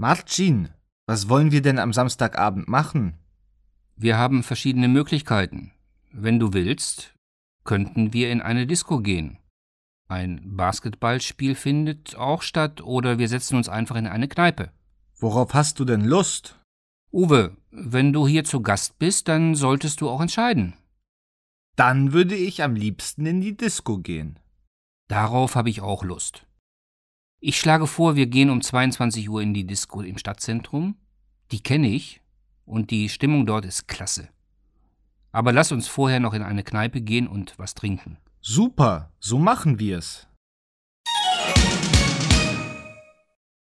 Marcin, was wollen wir denn am Samstagabend machen? Wir haben verschiedene Möglichkeiten. Wenn du willst, könnten wir in eine Disco gehen. Ein Basketballspiel findet auch statt oder wir setzen uns einfach in eine Kneipe. Worauf hast du denn Lust? Uwe, wenn du hier zu Gast bist, dann solltest du auch entscheiden. Dann würde ich am liebsten in die Disco gehen. Darauf habe ich auch Lust. Ich schlage vor, wir gehen um 22 Uhr in die Disco im Stadtzentrum. Die kenne ich und die Stimmung dort ist klasse. Aber lass uns vorher noch in eine Kneipe gehen und was trinken. Super, so machen wir's.